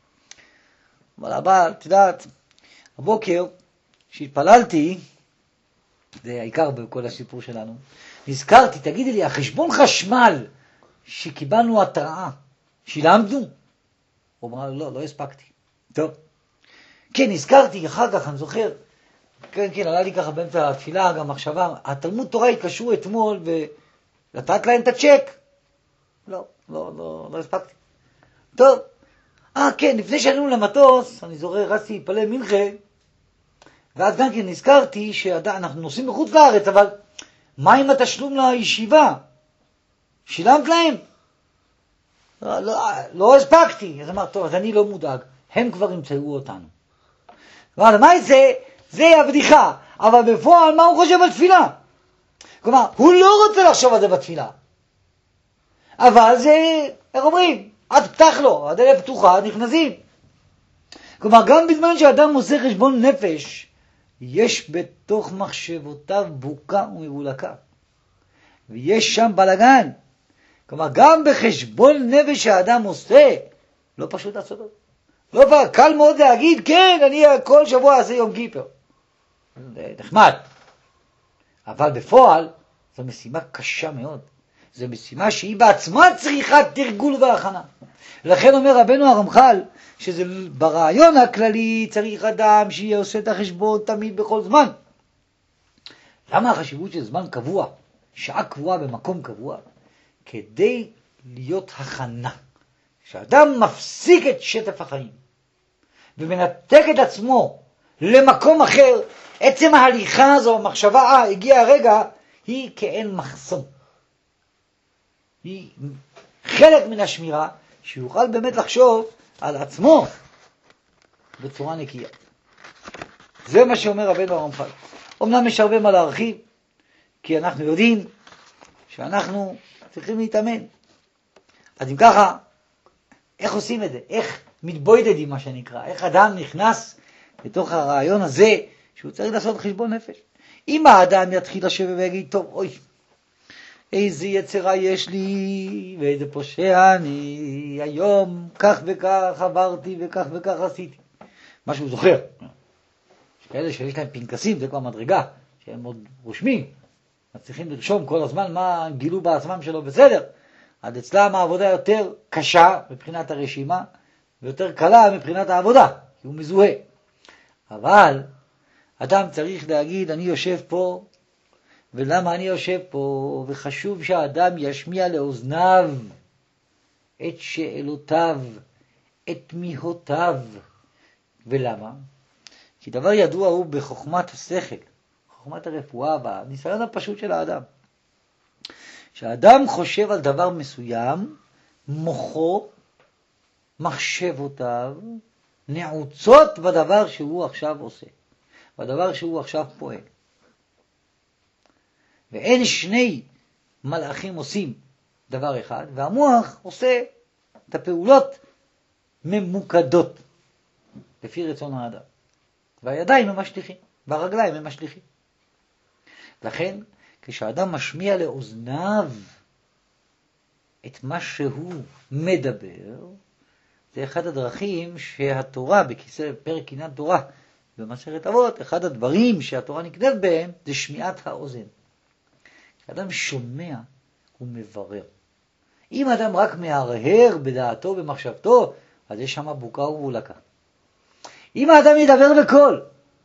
אבל הבעל, תדעת, הבוקר שהתפללתי, זה העיקר בכל הסיפור שלנו. נזכרתי, תגידי לי, החשבון חשמל שקיבלנו התראה, שילמנו? הוא אמר, לא, לא הספקתי. טוב. כן, נזכרתי, אחר כך אני זוכר, כן, כן, עלה לי ככה באמצע התפילה, גם מחשבה, התלמוד תורה התקשרו אתמול ולתת להם את הצ'ק. לא, לא, לא, לא הספקתי. טוב. אה, כן, לפני שעלינו למטוס, אני זוכר, רצתי להתפלל מנחה, ואז גם כן נזכרתי שאנחנו נוסעים בחוץ לארץ, אבל מה עם התשלום לישיבה? שילמת להם? לא, לא, לא הספקתי. אז אמר, טוב, אז אני לא מודאג. הם כבר ימצאו אותנו. אבל מה זה? זה הבדיחה. אבל בפועל, מה הוא חושב על תפילה? כלומר, הוא לא רוצה לחשוב על זה בתפילה. אבל זה, איך אומרים? עד פתח לו, הדלת פתוחה, נכנסים. כלומר, גם בזמן שאדם עושה חשבון נפש, יש בתוך מחשבותיו בוקה ומבולקה. ויש שם בלגן. כלומר, גם בחשבון נפש שהאדם עושה, לא פשוט לעשות אותו. לא פעם, קל מאוד להגיד, כן, אני כל שבוע אעשה יום כיפר. זה נחמד. אבל בפועל, זו משימה קשה מאוד. זו משימה שהיא בעצמה צריכה תרגול והכנה. לכן אומר רבנו הרמח"ל, שזה ברעיון הכללי צריך אדם שיהיה עושה את החשבון תמיד בכל זמן. למה החשיבות של זמן קבוע, שעה קבועה במקום קבוע? כדי להיות הכנה. כשאדם מפסיק את שטף החיים ומנתק את עצמו למקום אחר, עצם ההליכה הזו, המחשבה, אה, הגיע הרגע, היא כאין מחסום. היא חלק מן השמירה, שיוכל באמת לחשוב על עצמו בצורה נקייה. זה מה שאומר רבנו הרמח"ל. אמנם יש הרבה מה להרחיב, כי אנחנו יודעים שאנחנו צריכים להתאמן. אז אם ככה, איך עושים את זה? איך מתבודדים, מה שנקרא? איך אדם נכנס לתוך הרעיון הזה שהוא צריך לעשות חשבון נפש? אם האדם יתחיל לשבת ויגיד, טוב, אוי, איזה יצרה יש לי, ואיזה פושע אני, היום כך וכך עברתי וכך וכך עשיתי. מה שהוא זוכר. יש כאלה שיש להם פנקסים, זה כבר מדרגה, שהם עוד רושמים. אז צריכים לרשום כל הזמן מה גילו בעצמם שלו בסדר. עד אצלם העבודה יותר קשה מבחינת הרשימה, ויותר קלה מבחינת העבודה, כי הוא מזוהה. אבל אדם צריך להגיד, אני יושב פה, ולמה אני יושב פה, וחשוב שהאדם ישמיע לאוזניו את שאלותיו, את תמיהותיו. ולמה? כי דבר ידוע הוא בחוכמת השכל, חוכמת הרפואה, בניסיון הפשוט של האדם. כשאדם חושב על דבר מסוים, מוחו, מחשבותיו, נעוצות בדבר שהוא עכשיו עושה, בדבר שהוא עכשיו פועל. ואין שני מלאכים עושים דבר אחד, והמוח עושה את הפעולות ממוקדות, לפי רצון האדם. והידיים הם משליחים, והרגליים הם משליחים. לכן, כשאדם משמיע לאוזניו את מה שהוא מדבר, זה אחד הדרכים שהתורה, בכיסא פרק עניין תורה, במסכת אבות, אחד הדברים שהתורה נקנית בהם, זה שמיעת האוזן. כשאדם שומע, הוא מברר. אם אדם רק מהרהר בדעתו, במחשבתו, אז יש שם בוקה ומבולקה. אם האדם ידבר בקול,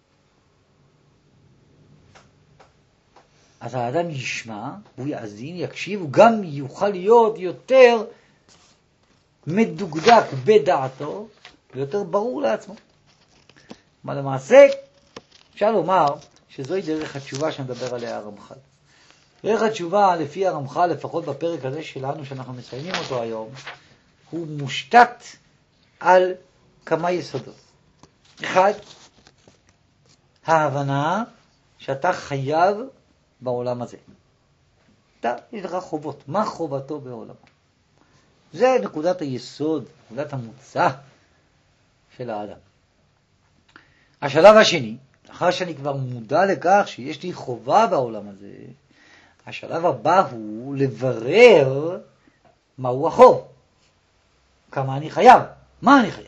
אז האדם ישמע, הוא יאזין, יקשיב, הוא גם יוכל להיות יותר מדוקדק בדעתו, ויותר ברור לעצמו. מה למעשה, אפשר לומר שזוהי דרך התשובה שמדבר עליה הרמח"ל. דרך התשובה, לפי הרמח"ל, לפחות בפרק הזה שלנו, שאנחנו מסיימים אותו היום, הוא מושתת על כמה יסודות. אחד, ההבנה שאתה חייב בעולם הזה. אתה, יש לך חובות. מה חובתו בעולם? זה נקודת היסוד, נקודת המוצא של האדם. השלב השני, לאחר שאני כבר מודע לכך שיש לי חובה בעולם הזה, השלב הבא הוא לברר מהו החוב. כמה אני חייב, מה אני חייב.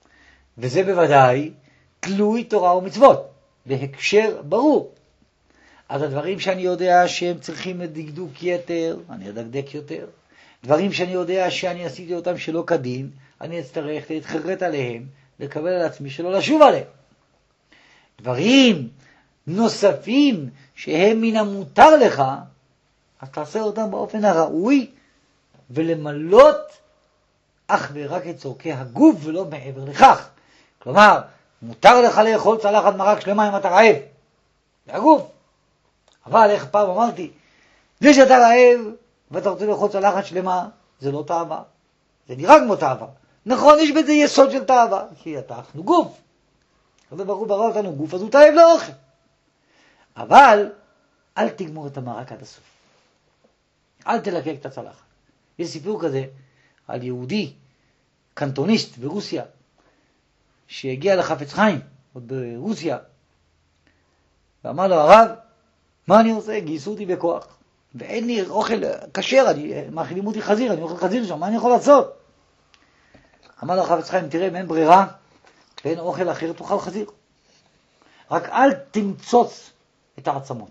וזה בוודאי תלוי תורה ומצוות, בהקשר ברור. אז הדברים שאני יודע שהם צריכים דקדוק יתר, אני אדקדק יותר. דברים שאני יודע שאני עשיתי אותם שלא כדין, אני אצטרך להתחרט עליהם, לקבל על עצמי שלא לשוב עליהם. דברים נוספים שהם מן המותר לך, אז תעשה אותם באופן הראוי, ולמלות אך ורק את צורכי הגוף ולא מעבר לכך. כלומר, מותר לך לאכול צלחת מרק שלמה אם אתה רעב. זה הגוף. אבל איך פעם אמרתי, זה שאתה רעב ואתה רוצה לאכול צלחת שלמה, זה לא תאווה. זה נראה כמו תאווה. נכון, יש בזה יסוד של תאווה, כי אנחנו גוף. אז ברור ברור אותנו גוף, אז הוא תאב לאוכל. אבל אל תגמור את המרק עד הסוף. אל תלקק את הצלחת. יש סיפור כזה על יהודי, קנטוניסט ברוסיה, שהגיע לחפץ חיים, עוד ברוסיה, ואמר לו, הרב, מה אני עושה? גייסו אותי בכוח, ואין לי אוכל כשר, מאכילים אותי חזיר, אני אוכל חזיר שם, מה אני יכול לעשות? אמר לו חפץ חיים, תראה, אם אין ברירה, ואין אוכל אחר, תאכל חזיר. רק אל תמצוץ את העצמות.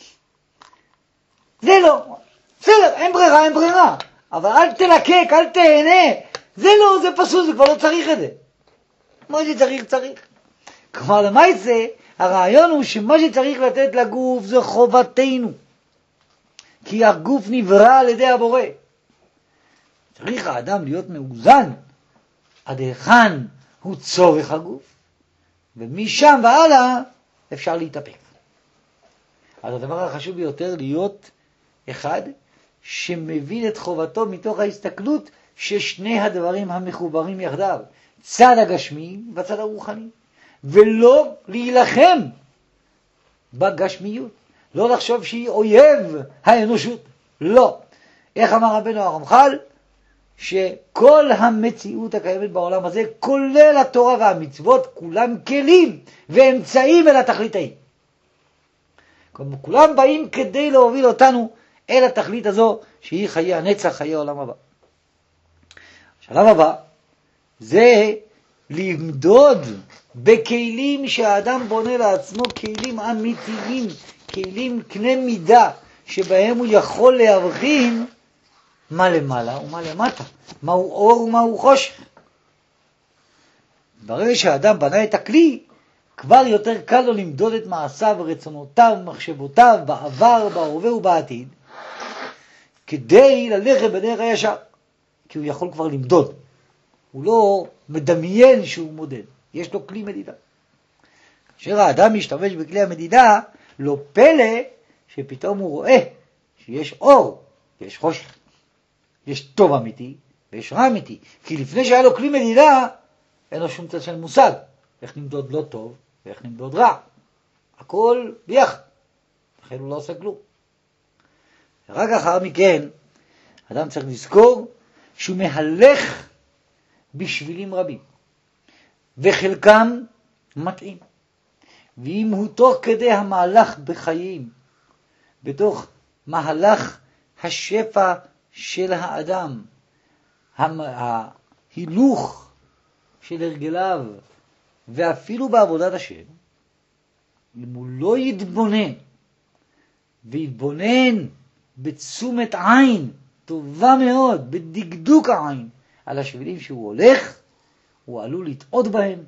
זה לא, בסדר, אין ברירה, אין ברירה, אבל אל תלקק, אל תהנה, זה לא, זה פסול, זה כבר לא צריך את זה. מה שצריך, צריך. כלומר, למה זה? הרעיון הוא שמה שצריך לתת לגוף זה חובתנו. כי הגוף נברא על ידי הבורא. צריך האדם להיות מאוזן עד היכן הוא צורך הגוף, ומשם והלאה אפשר להתאפק. אז הדבר החשוב ביותר להיות אחד שמבין את חובתו מתוך ההסתכלות ששני הדברים המחוברים יחדיו, צד הגשמי וצד הרוחני, ולא להילחם בגשמיות, לא לחשוב שהיא אויב האנושות, לא. איך אמר רבנו הרמח"ל? שכל המציאות הקיימת בעולם הזה, כולל התורה והמצוות, כולם כלים ואמצעים אל התכלית ההיא. כולם באים כדי להוביל אותנו אל התכלית הזו, שהיא חיי הנצח, חיי העולם הבא. השלב הבא זה למדוד בכלים שהאדם בונה לעצמו, כלים אמיתיים, כלים קנה מידה, שבהם הוא יכול להבחין מה למעלה ומה למטה, מהו אור ומהו חושך. ברגע שהאדם בנה את הכלי, כבר יותר קל לו למדוד את מעשיו ורצונותיו ומחשבותיו בעבר, בהווה ובעתיד, כדי ללכת בדרך הישר, כי הוא יכול כבר למדוד. הוא לא מדמיין שהוא מודד, יש לו כלי מדידה. כאשר האדם משתמש בכלי המדידה, לא פלא שפתאום הוא רואה שיש אור, יש חושך, יש טוב אמיתי ויש רע אמיתי. כי לפני שהיה לו כלי מדידה, אין לו שום צד של מושג איך למדוד לא טוב ואיך למדוד רע. הכל ביחד, לכן הוא לא עושה כלום. רק אחר מכן, אדם צריך לזכור שהוא מהלך בשבילים רבים, וחלקם מתאים. ואם הוא תוך כדי המהלך בחיים, בתוך מהלך השפע של האדם, ההילוך של הרגליו, ואפילו בעבודת השם, אם הוא לא יתבונן, ויתבונן בתשומת עין טובה מאוד, בדקדוק העין, על השבילים שהוא הולך, הוא עלול לטעות בהם.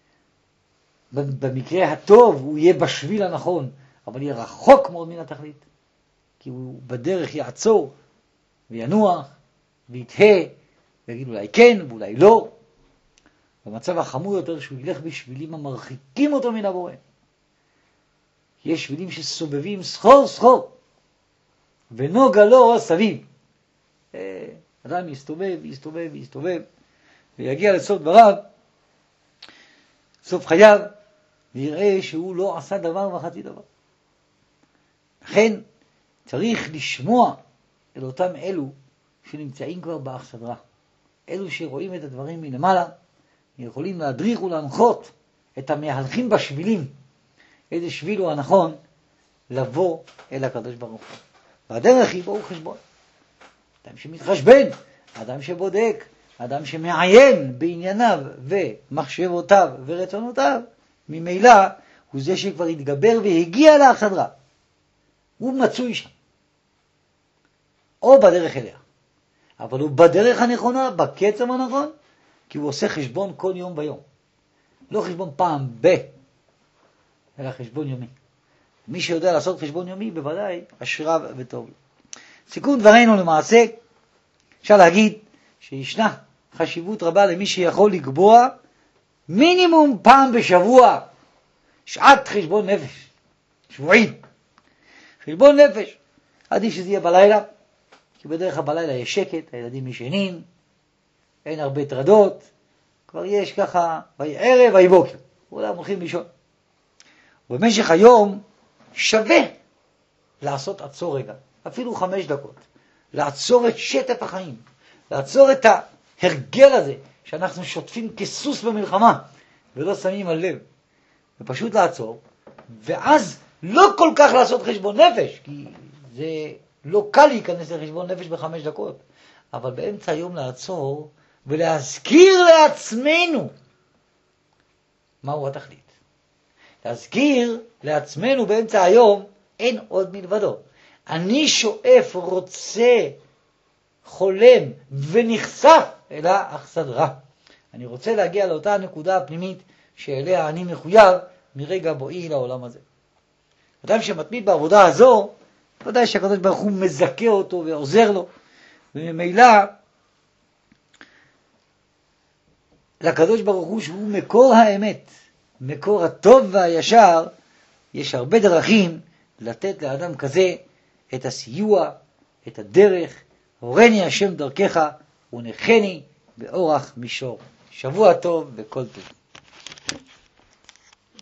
במקרה הטוב הוא יהיה בשביל הנכון, אבל יהיה רחוק מאוד מן התכלית, כי הוא בדרך יעצור וינוח ויתהה ויגיד אולי כן ואולי לא. במצב החמור יותר שהוא ילך בשבילים המרחיקים אותו מן הבורא. יש שבילים שסובבים סחור סחור ונוגה לו סביב. אדם יסתובב, יסתובב, יסתובב, ויגיע לסוף דבריו, סוף חייו, ויראה שהוא לא עשה דבר וחצי דבר. לכן צריך לשמוע אל אותם אלו שנמצאים כבר באכסדרה. אלו שרואים את הדברים מלמעלה, יכולים להדריך ולהנחות את המהלכים בשבילים, איזה שביל הוא הנכון לבוא אל הקדוש ברוך הוא. והדרך היא בואו חשבון. אדם שמתחשבן, אדם שבודק, אדם שמעיין בענייניו ומחשבותיו ורצונותיו, ממילא הוא זה שכבר התגבר והגיע לאכסדרה. הוא מצוי שם, או בדרך אליה, אבל הוא בדרך הנכונה, בקצב הנכון, כי הוא עושה חשבון כל יום ביום. לא חשבון פעם ב, אלא חשבון יומי. מי שיודע לעשות חשבון יומי, בוודאי אשריו וטוב. סיכום דברינו למעשה, אפשר להגיד שישנה חשיבות רבה למי שיכול לקבוע מינימום פעם בשבוע שעת חשבון נפש, שבועית. חשבון נפש, עדיף שזה יהיה בלילה, כי בדרך כלל בלילה יש שקט, הילדים ישנים, אין הרבה טרדות, כבר יש ככה, ויהי ערב, ויהי בוקר, כולם הולכים לישון. ובמשך היום שווה לעשות עצור רגע, אפילו חמש דקות, לעצור את שטף החיים, לעצור את ההרגל הזה, שאנחנו שוטפים כסוס במלחמה, ולא שמים על לב, ופשוט לעצור, ואז לא כל כך לעשות חשבון נפש, כי זה לא קל להיכנס לחשבון נפש בחמש דקות, אבל באמצע היום לעצור, ולהזכיר לעצמנו מהו התכלית. להזכיר לעצמנו באמצע היום, אין עוד מלבדו. אני שואף, רוצה, חולם ונחשף אל האכסדרה. אני רוצה להגיע לאותה נקודה הפנימית שאליה אני מחויב מרגע בואי לעולם הזה. אדם שמתמיד בעבודה הזו, ודאי שהקדוש ברוך הוא מזכה אותו ועוזר לו, וממילא לקדוש ברוך הוא שהוא מקור האמת, מקור הטוב והישר, יש הרבה דרכים לתת לאדם כזה את הסיוע, את הדרך. הורני השם דרכך ונחני באורח מישור. שבוע טוב וכל טוב.